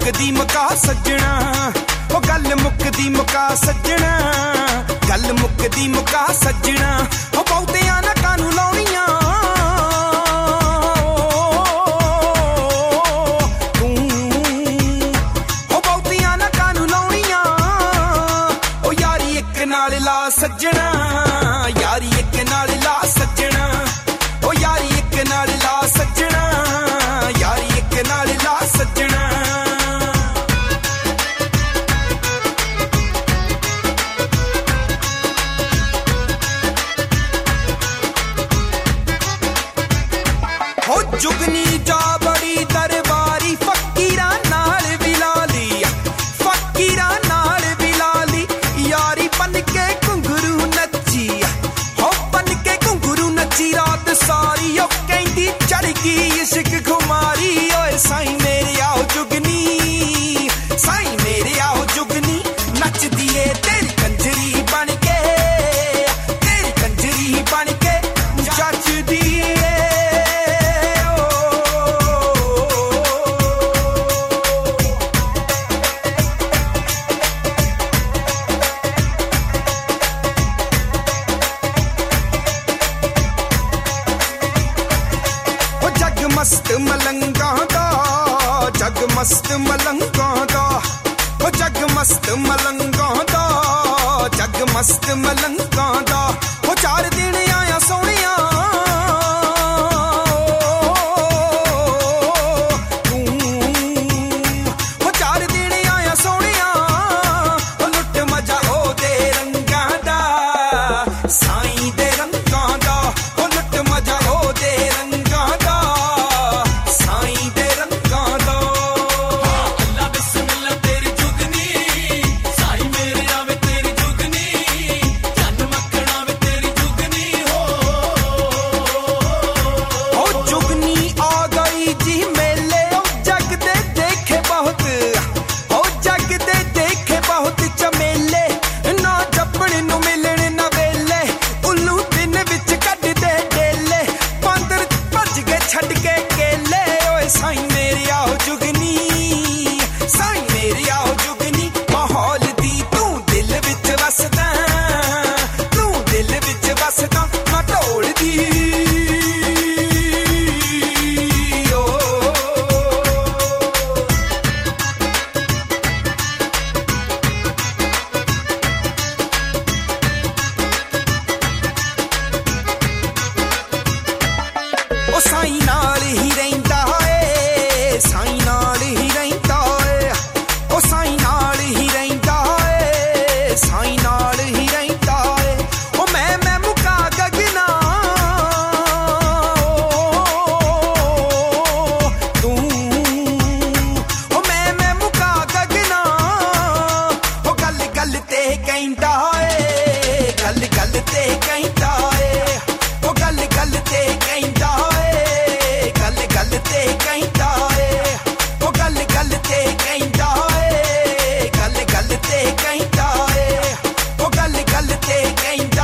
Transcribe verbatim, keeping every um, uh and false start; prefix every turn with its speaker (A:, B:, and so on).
A: मुकदी मुका सजना, ओ गल मुकदी मुका सजना, गल मुकदी मुका सजना, ओ बहुतियां ना कानू लाउणियां तू, ओ बहुतियां ना कानू लाउणियां, ओ यारी इक नाल ला सजना, यारी इक नाल ला सजना, ओ यारी इक नाल ला सजना, यारी इक नाल ला सजना। जुगनी जा बड़ी दरबारी फकीरा नाल बिलाली, फकीरा नाल बिलाली, यारी बन के घुंघरू नची, हो बन के घुंघरू नची रात सारी, ओ कहंदी चढ़ गई इश्क खुमारी, ओए साईं मेरे आओ जुगनी, साईं मेरे आओ जुगनी, नचदी ए तेरी कंजरी बन के, तेरी कंजरी बन के जचदी मस्त मलंगा दा, जग मस्त मलंगा दा, ओ जग मस्त मलंगा दा, जग मस्त मलंगा दा, ओ चार दिन आया सोहणिया तू, ओ चार दिन आया सोहणिया, ओ लुट मजा ओ दे रंगा दा, साईं दे रंगा दा, ओ लुट मजा ओ दे रंगा दा, साईं मेरे आओ जुगनी, साईं मेरे आओ जुगनी, माहौल दी तू दिल विच वसदा, तू दिल विच वसदा, मैं ढोल दी ओ ओ साईं नाल ही रहिंदा, साईं नाल ही रहिंदा ए, ओ साईं नाल ही रहिंदा ए, साईं नाल ही रहिंदा ए, ओ मैं मैं मुका गगना तू, ओ मैं मैं मुका गगना, ओ गल गल ते कहंदा ए, गल गल ते कहंदा ए, ओ गल गल ते कहंदा ए, गल गल ते कहंदा ए, ओ गल गल ते कहंदा ए, गल गल ते कहंदा ए, ओ गल गल ते कहंदा